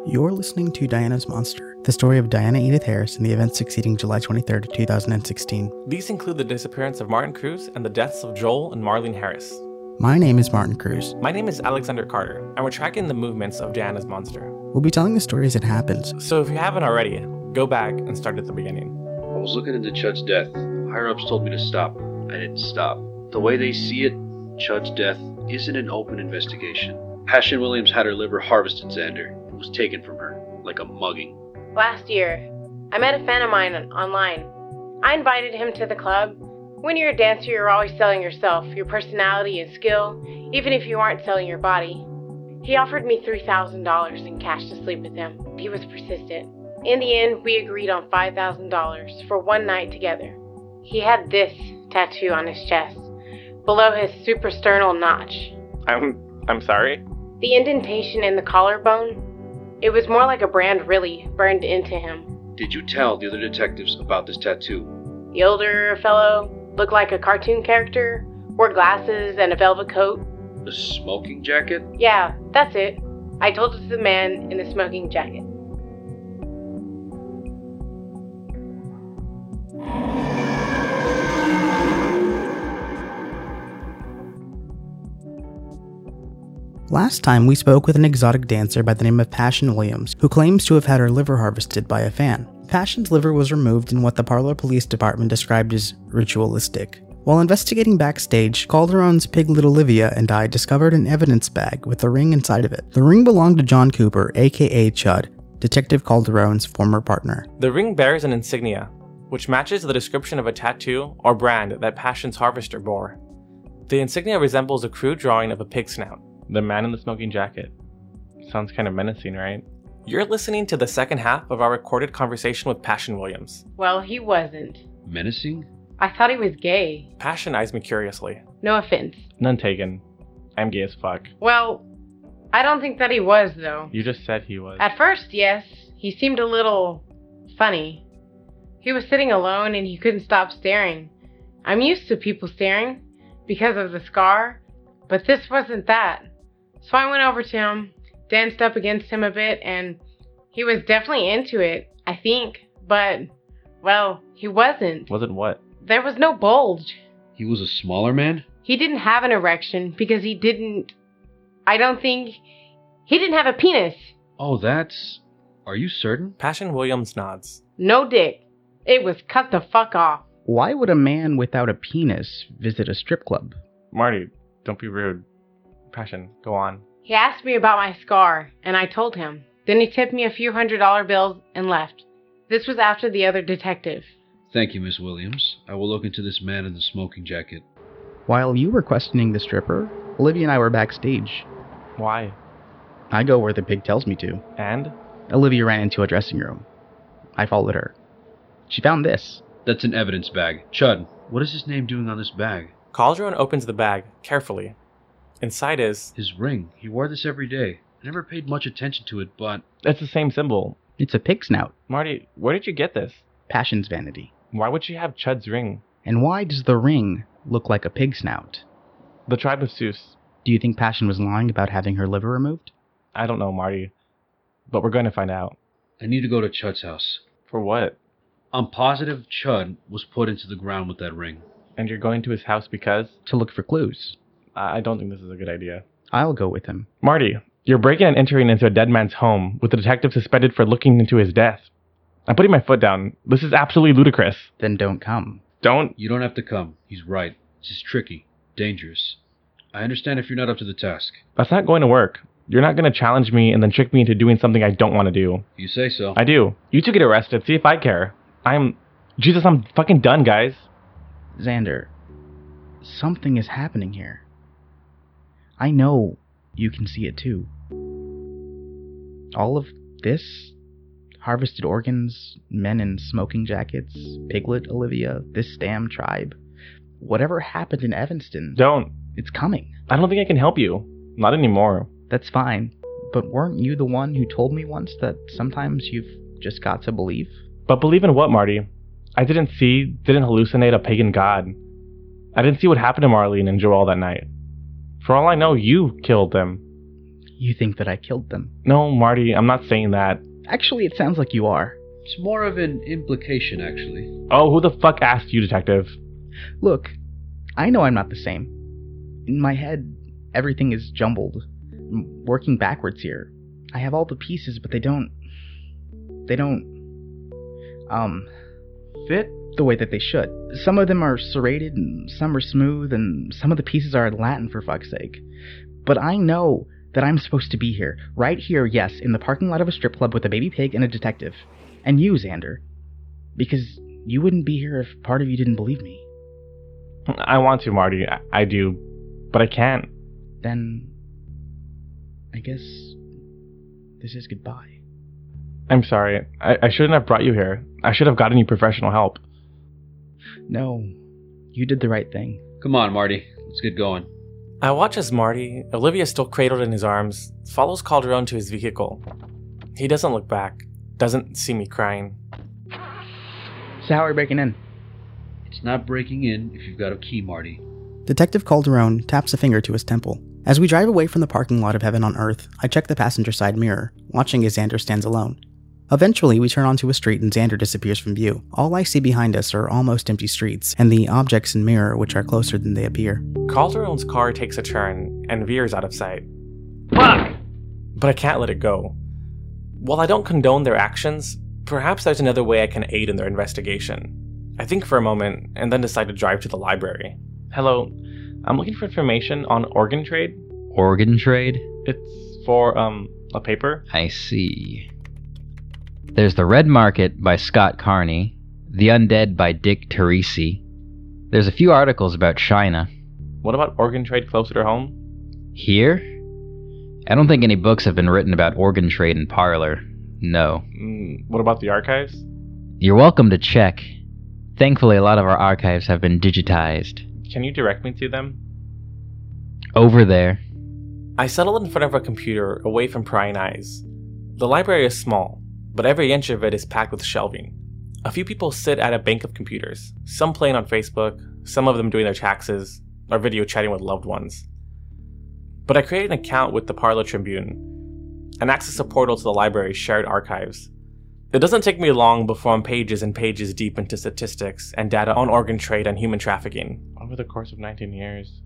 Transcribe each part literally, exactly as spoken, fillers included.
You're listening to Diana's Monster, the story of Diana Edith Harris and the events succeeding July twenty-third, two thousand sixteen. These include the disappearance of Martin Cruz and the deaths of Joel and Marlene Harris. My name is Martin Cruz. My name is Alexander Carter, and we're tracking the movements of Diana's Monster. We'll be telling the story as it happens. So if you haven't already, go back and start at the beginning. I was looking into Chud's death. Higher-ups told me to stop. I didn't stop. The way they see it, Chud's death isn't an open investigation. Passion Williams had her liver harvested, Xander. It was taken from her, like a mugging. Last year, I met a fan of mine online. I invited him to the club. When you're a dancer, you're always selling yourself, your personality and skill, even if you aren't selling your body. He offered me three thousand dollars in cash to sleep with him. He was persistent. In the end, we agreed on five thousand dollars for one night together. He had this tattoo on his chest, below his suprasternal notch. I'm I'm sorry? The indentation in the collarbone, it was more like a brand really burned into him. Did you tell the other detectives about this tattoo? The older fellow looked like a cartoon character, wore glasses and a velvet coat. The smoking jacket? Yeah, that's it. I told it to the man in the smoking jacket. Last time we spoke with an exotic dancer by the name of Passion Williams, who claims to have had her liver harvested by a fan. Passion's liver was removed in what the Parlor Police Department described as ritualistic. While investigating backstage, Calderon's piglet Olivia and I discovered an evidence bag with a ring inside of it. The ring belonged to John Cooper, aka Chud, Detective Calderon's former partner. The ring bears an insignia, which matches the description of a tattoo or brand that Passion's harvester bore. The insignia resembles a crude drawing of a pig snout. The man in the smoking jacket. Sounds kind of menacing, right? You're listening to the second half of our recorded conversation with Passion Williams. Well, he wasn't. Menacing? I thought he was gay. Passion eyes me curiously. No offense. None taken. I'm gay as fuck. Well, I don't think that he was, though. You just said he was. At first, yes. He seemed a little funny. He was sitting alone and he couldn't stop staring. I'm used to people staring because of the scar, but this wasn't that. So I went over to him, danced up against him a bit, and he was definitely into it, I think. But, well, he wasn't. Wasn't what? There was no bulge. He was a smaller man? He didn't have an erection because he didn't... I don't think... He didn't have a penis. Oh, that's... Are you certain? Passion Williams nods. No dick. It was cut the fuck off. Why would a man without a penis visit a strip club? Marty, don't be rude. Passion, go on. He asked me about my scar, and I told him. Then he tipped me a few hundred dollar bills and left. This was after the other detective. Thank you, Miss Williams. I will look into this man in the smoking jacket. While you were questioning the stripper, Olivia and I were backstage. Why? I go where the pig tells me to. And? Olivia ran into a dressing room. I followed her. She found this. That's an evidence bag. Chud, what is his name doing on this bag? Calderon opens the bag, carefully. Inside is... His ring. He wore this every day. I never paid much attention to it, but... It's the same symbol. It's a pig snout. Marty, where did you get this? Passion's vanity. Why would she have Chud's ring? And why does the ring look like a pig snout? The tribe of Zeus. Do you think Passion was lying about having her liver removed? I don't know, Marty. But we're going to find out. I need to go to Chud's house. For what? I'm positive Chud was put into the ground with that ring. And you're going to his house because? To look for clues. I don't think this is a good idea. I'll go with him. Marty, you're breaking and entering into a dead man's home with the detective suspended for looking into his death. I'm putting my foot down. This is absolutely ludicrous. Then don't come. Don't? You don't have to come. He's right. This is tricky. Dangerous. I understand if you're not up to the task. That's not going to work. You're not going to challenge me and then trick me into doing something I don't want to do. You say so. I do. You two get arrested. See if I care. I'm... Jesus, I'm fucking done, guys. Xander, something is happening here. I know you can see it too. All of this, harvested organs, men in smoking jackets, Piglet, Olivia, this damn tribe, whatever happened in Evanston. Don't. It's coming. I don't think I can help you. Not anymore. That's fine. But weren't you the one who told me once that sometimes you've just got to believe? But believe in what, Marty? I didn't see, didn't hallucinate a pagan god. I didn't see what happened to Marlene and Joel that night. For all I know, you killed them. you think that I killed them. No, Marty, I'm not saying that. Actually, it sounds like you are. It's more of an implication, actually. Oh, who the fuck asked you, detective? Look, I know I'm not the same. In my head, everything is jumbled. I'm working backwards here. I have all the pieces, but they don't... They don't... Um... fit the way that they should. Some of them are serrated, and some are smooth, and some of the pieces are in Latin, for fuck's sake. But I know that I'm supposed to be here. Right here, yes, in the parking lot of a strip club with a baby pig and a detective. And you, Xander. Because you wouldn't be here if part of you didn't believe me. I want to, Marty. I, I do. But I can't. Then... I guess... this is goodbye. I'm sorry. I, I shouldn't have brought you here. I should have gotten you professional help. No. You did the right thing. Come on, Marty. Let's get going. I watch as Marty, Olivia still cradled in his arms, follows Calderon to his vehicle. He doesn't look back. Doesn't see me crying. So how are we breaking in? It's not breaking in if you've got a key, Marty. Detective Calderon taps a finger to his temple. As we drive away from the parking lot of Heaven on Earth, I check the passenger side mirror, watching as Xander stands alone. Eventually, we turn onto a street and Xander disappears from view. All I see behind us are almost empty streets, and the objects in mirror which are closer than they appear. Calderon's car takes a turn and veers out of sight. Fuck! But I can't let it go. While I don't condone their actions, perhaps there's another way I can aid in their investigation. I think for a moment, and then decide to drive to the library. Hello, I'm looking for information on organ trade. Organ trade? It's for, um, a paper. I see. There's The Red Market by Scott Carney, The Undead by Dick Teresi. There's a few articles about China. What about organ trade closer to home? Here? I don't think any books have been written about organ trade in Parlor. No. Mm, what about the archives? You're welcome to check. Thankfully, a lot of our archives have been digitized. Can you direct me to them? Over there. I settle in front of a computer, away from prying eyes. The library is small, but every inch of it is packed with shelving. A few people sit at a bank of computers, some playing on Facebook, some of them doing their taxes, or video chatting with loved ones. But I created an account with the Parlor Tribune, and access a portal to the library's shared archives. It doesn't take me long before I'm pages and pages deep into statistics and data on organ trade and human trafficking. Over the course of nineteen years,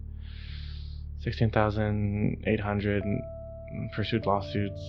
sixteen thousand eight hundred pursued lawsuits,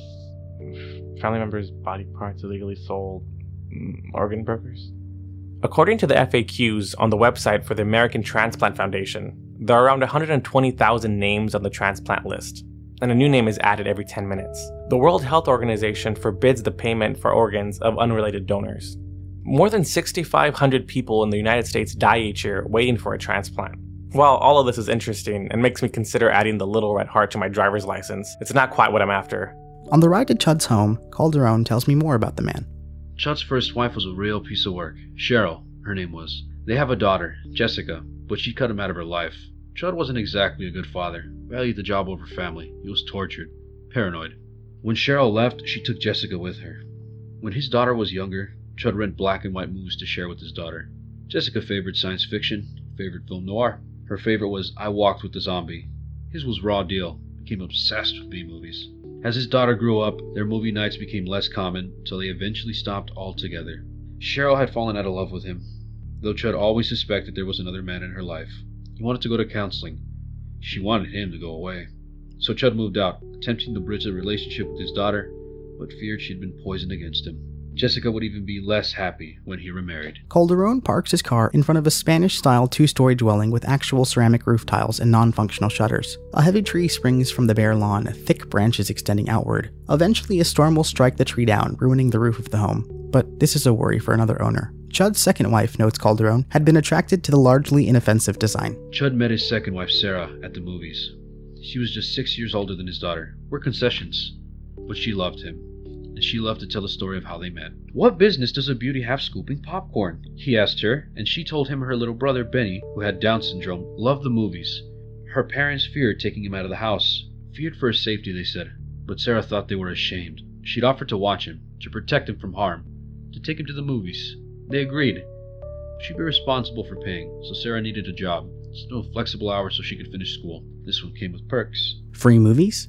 family members' body parts illegally sold, organ brokers. According to the F A Qs on the website for the American Transplant Foundation, there are around one hundred twenty thousand names on the transplant list, and a new name is added every ten minutes. The World Health Organization forbids the payment for organs of unrelated donors. More than six thousand five hundred people in the United States die each year waiting for a transplant. While all of this is interesting and makes me consider adding the little red heart to my driver's license, it's not quite what I'm after. On the ride to Chud's home, Calderon tells me more about the man. Chud's first wife was a real piece of work. Cheryl, her name was. They have a daughter, Jessica, but she cut him out of her life. Chud wasn't exactly a good father. Valued the job over family. He was tortured. Paranoid. When Cheryl left, she took Jessica with her. When his daughter was younger, Chud rented black and white movies to share with his daughter. Jessica favored science fiction, favored film noir. Her favorite was I Walked with the Zombie. His was Raw Deal. Became obsessed with B-movies. As his daughter grew up, their movie nights became less common until they eventually stopped altogether. Cheryl had fallen out of love with him, though Chud always suspected there was another man in her life. He wanted to go to counseling. She wanted him to go away. So Chud moved out, attempting to bridge a relationship with his daughter, but feared she'd been poisoned against him. Jessica would even be less happy when he remarried. Calderon parks his car in front of a Spanish-style two-story dwelling with actual ceramic roof tiles and non-functional shutters. A heavy tree springs from the bare lawn, thick branches extending outward. Eventually, a storm will strike the tree down, ruining the roof of the home. But this is a worry for another owner. Chud's second wife, notes Calderon, had been attracted to the largely inoffensive design. Chud met his second wife, Sarah, at the movies. She was just six years older than his daughter. We're concessions. But she loved him. And she loved to tell the story of how they met. What business does a beauty have scooping popcorn? He asked her, and she told him her little brother Benny, who had Down syndrome, loved the movies. Her parents feared taking him out of the house. Feared for his safety, they said. But Sarah thought they were ashamed. She'd offered to watch him, to protect him from harm, to take him to the movies. They agreed. She'd be responsible for paying, so Sarah needed a job. Still flexible hours so she could finish school. This one came with perks. Free movies?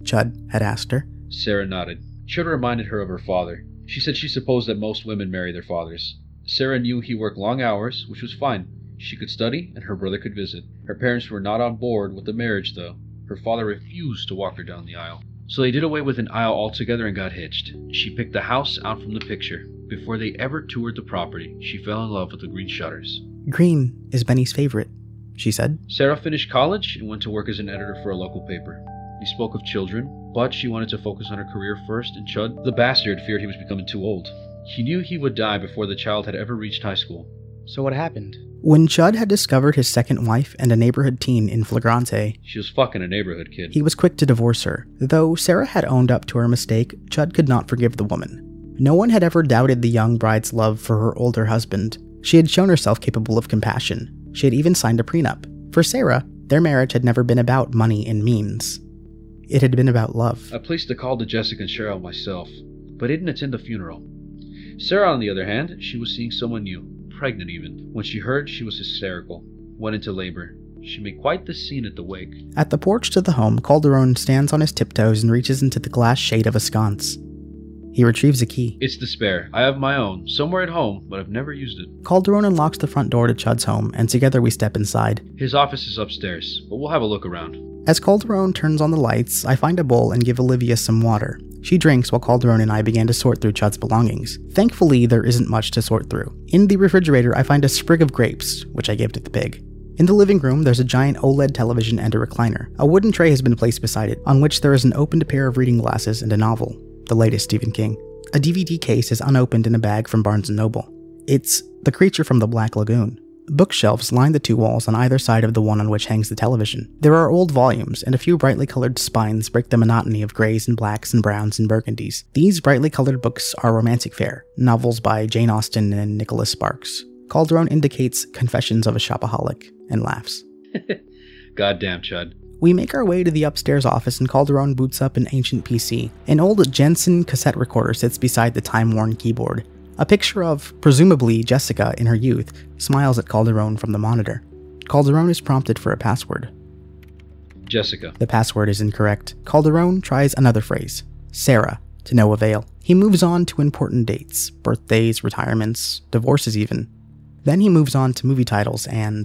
Chud had asked her. Sarah nodded. Chud reminded her of her father. She said she supposed that most women marry their fathers. Sarah knew he worked long hours, which was fine. She could study, and her brother could visit. Her parents were not on board with the marriage, though. Her father refused to walk her down the aisle. So they did away with an aisle altogether and got hitched. She picked the house out from the picture. Before they ever toured the property, she fell in love with the green shutters. Green is Benny's favorite, she said. Sarah finished college and went to work as an editor for a local paper. He spoke of children, but she wanted to focus on her career first, and Chud, the bastard, feared he was becoming too old. He knew he would die before the child had ever reached high school. So what happened? When Chud had discovered his second wife and a neighborhood teen in flagrante, She was fucking a neighborhood kid. he was quick to divorce her. Though Sarah had owned up to her mistake, Chud could not forgive the woman. No one had ever doubted the young bride's love for her older husband. She had shown herself capable of compassion. She had even signed a prenup. For Sarah, their marriage had never been about money and means. It had been about love. I placed a call to Jessica and Cheryl myself, but didn't attend the funeral. Sarah, on the other hand, she was seeing someone new, pregnant even. When she heard, she was hysterical, went into labor. She made quite the scene at the wake. At the porch to the home, Calderon stands on his tiptoes and reaches into the glass shade of a sconce. He retrieves a key. It's the spare. I have my own, somewhere at home, but I've never used it. Calderon unlocks the front door to Chud's home, and together we step inside. His office is upstairs, but we'll have a look around. As Calderon turns on the lights, I find a bowl and give Olivia some water. She drinks while Calderon and I begin to sort through Chud's belongings. Thankfully, there isn't much to sort through. In the refrigerator, I find a sprig of grapes, which I give to the pig. In the living room, there's a giant OLED television and a recliner. A wooden tray has been placed beside it, on which there is an opened pair of reading glasses and a novel, the latest Stephen King. A D V D case is unopened in a bag from Barnes and Noble. It's The Creature from the Black Lagoon. Bookshelves line the two walls on either side of the one on which hangs the television. There are old volumes, and a few brightly colored spines break the monotony of grays and blacks and browns and burgundies. These brightly colored books are romantic fare, novels by Jane Austen and Nicholas Sparks. Calderon indicates Confessions of a Shopaholic, and laughs. Goddamn, Chud. We make our way to the upstairs office and Calderon boots up an ancient P C. An old Jensen cassette recorder sits beside the time-worn keyboard. A picture of, presumably, Jessica in her youth smiles at Calderon from the monitor. Calderon is prompted for a password. Jessica. The password is incorrect. Calderon tries another phrase. Sarah, to no avail. He moves on to important dates, birthdays, retirements, divorces even. Then he moves on to movie titles and...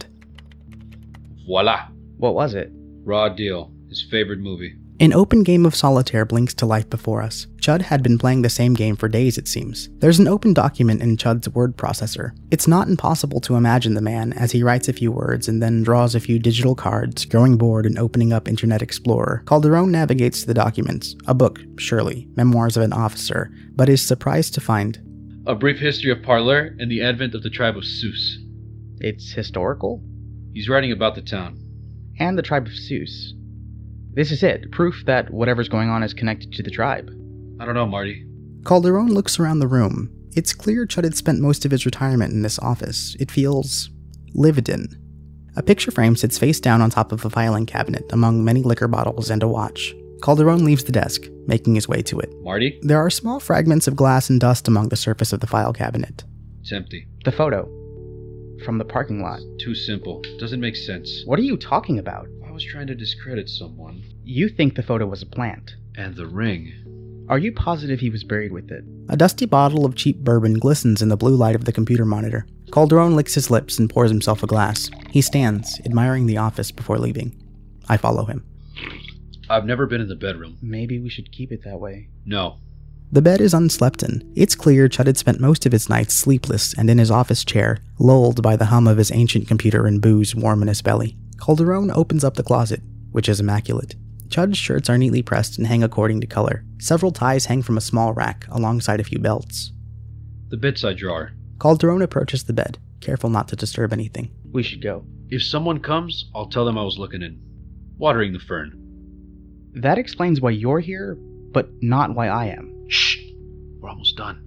Voila. What was it? Raw Deal. His favorite movie. An open game of solitaire blinks to life before us. Chud had been playing the same game for days, it seems. There's an open document in Chud's word processor. It's not impossible to imagine the man as he writes a few words and then draws a few digital cards, growing bored and opening up Internet Explorer. Calderon navigates to the documents. A book, surely. Memoirs of an officer. But is surprised to find... A Brief History of Parleur and the Advent of the Tribe of Sioux. It's historical? He's writing about the town. And the tribe of Sioux. This is it, proof that whatever's going on is connected to the tribe. I don't know, Marty. Calderon looks around the room. It's clear Chud had spent most of his retirement in this office. It feels... lived in. A picture frame sits face down on top of a filing cabinet, among many liquor bottles and a watch. Calderon leaves the desk, making his way to it. Marty? There are small fragments of glass and dust among the surface of the file cabinet. It's empty. The photo. From the parking lot. Too simple. Doesn't make sense. What are you talking about? I was trying to discredit someone. You think the photo was a plant. And the ring. Are you positive he was buried with it? A dusty bottle of cheap bourbon glistens in the blue light of the computer monitor. Calderon licks his lips and pours himself a glass. He stands, admiring the office before leaving. I follow him. I've never been in the bedroom. Maybe we should keep it that way. No. The bed is unslept in. It's clear Chud had spent most of his nights sleepless and in his office chair, lulled by the hum of his ancient computer and booze warm in his belly. Calderon opens up the closet, which is immaculate. Chud's shirts are neatly pressed and hang according to color. Several ties hang from a small rack, alongside a few belts. The bedside drawer. Calderon approaches the bed, careful not to disturb anything. We should go. If someone comes, I'll tell them I was looking in. Watering the fern. That explains why you're here, but not why I am. Shh! We're almost done.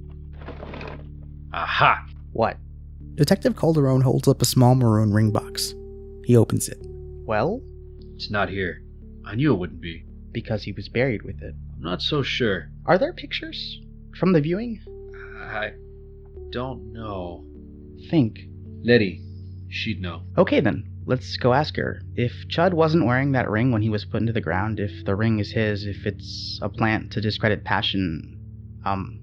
Aha! What? Detective Calderon holds up a small maroon ring box. He opens it. Well? It's not here. I knew it wouldn't be. Because he was buried with it. I'm not so sure. Are there pictures? From the viewing? I don't know. Think. Letty. She'd know. Okay then. Let's go ask her. If Chud wasn't wearing that ring when he was put into the ground, if the ring is his, if it's a plant to discredit Passion, um...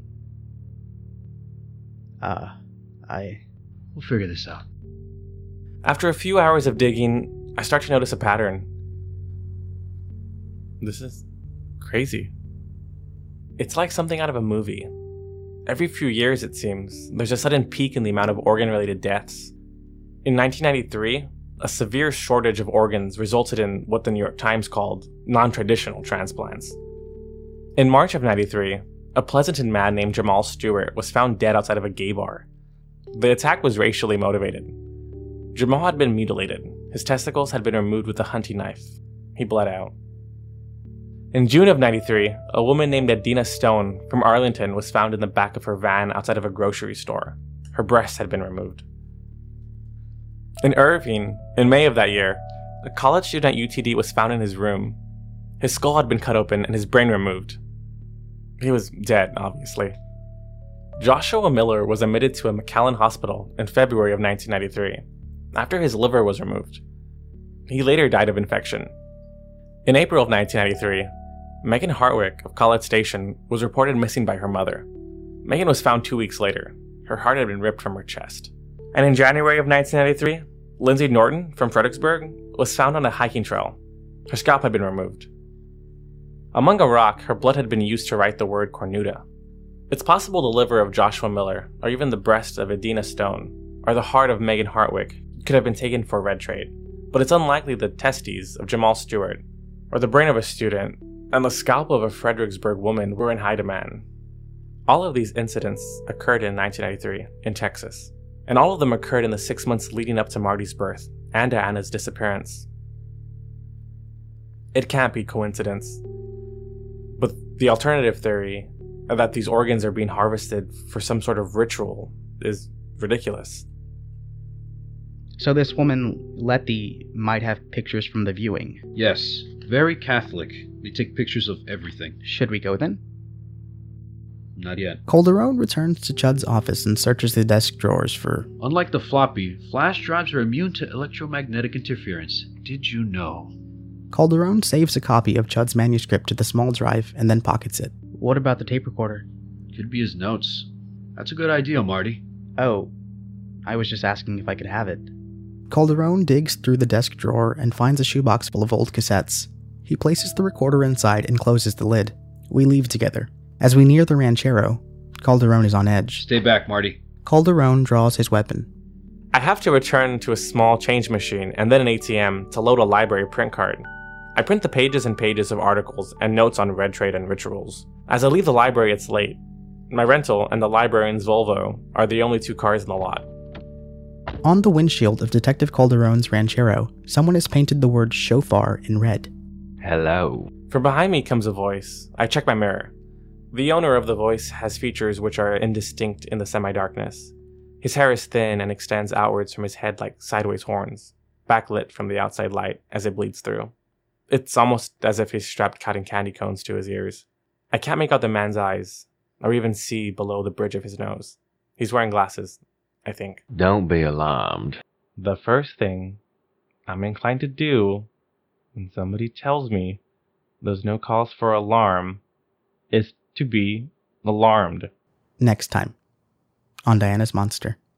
Uh, I... We'll figure this out. After a few hours of digging, I start to notice a pattern. This is crazy. It's like something out of a movie. Every few years, it seems, there's a sudden peak in the amount of organ-related deaths. In nineteen ninety-three, a severe shortage of organs resulted in what the New York Times called non-traditional transplants. In March of ninety-three, a Pleasanton man named Jamal Stewart was found dead outside of a gay bar. The attack was racially motivated. Jamal had been mutilated. His testicles had been removed with a hunting knife. He bled out. In June of ninety-three, a woman named Adina Stone from Arlington was found in the back of her van outside of a grocery store. Her breasts had been removed. In Irving, in May of that year, a college student at U T D was found in his room. His skull had been cut open and his brain removed. He was dead, obviously. Joshua Miller was admitted to a McAllen hospital in February of nineteen ninety-three, after his liver was removed. He later died of infection. In April of nineteen ninety-three, Megan Hartwick of College Station was reported missing by her mother. Megan was found two weeks later. Her heart had been ripped from her chest. And in January of nineteen ninety-three, Lindsay Norton from Fredericksburg was found on a hiking trail. Her scalp had been removed. Among a rock, her blood had been used to write the word cornuta. It's possible the liver of Joshua Miller, or even the breast of Adina Stone, or the heart of Megan Hartwick could have been taken for red trade, but it's unlikely the testes of Jamal Stewart, or the brain of a student, and the scalp of a Fredericksburg woman were in high demand. All of these incidents occurred in nineteen ninety-three in Texas, and all of them occurred in the six months leading up to Marty's birth and to Anna's disappearance. It can't be coincidence. But the alternative theory that these organs are being harvested for some sort of ritual is ridiculous. So this woman, Letty, might have pictures from the viewing. Yes, very Catholic. They take pictures of everything. Should we go then? Not yet. Calderon returns to Chud's office and searches the desk drawers for... Unlike the floppy, flash drives are immune to electromagnetic interference. Did you know? Calderon saves a copy of Chud's manuscript to the small drive and then pockets it. What about the tape recorder? Could be his notes. That's a good idea, Marty. Oh, I was just asking if I could have it. Calderon digs through the desk drawer and finds a shoebox full of old cassettes. He places the recorder inside and closes the lid. We leave together. As we near the ranchero, Calderon is on edge. Stay back, Marty. Calderon draws his weapon. I have to return to a small change machine and then an A T M to load a library print card. I print the pages and pages of articles and notes on red trade and rituals. As I leave the library, it's late. My rental and the librarian's Volvo are the only two cars in the lot. On the windshield of Detective Calderon's ranchero, someone has painted the word shofar in red. Hello. From behind me comes a voice. I check my mirror. The owner of the voice has features which are indistinct in the semi-darkness. His hair is thin and extends outwards from his head like sideways horns, backlit from the outside light as it bleeds through. It's almost as if he's strapped cotton candy cones to his ears. I can't make out the man's eyes, or even see below the bridge of his nose. He's wearing glasses, I think. Don't be alarmed. The first thing I'm inclined to do when somebody tells me there's no cause for alarm is to be alarmed. Next time on Diana's Monster.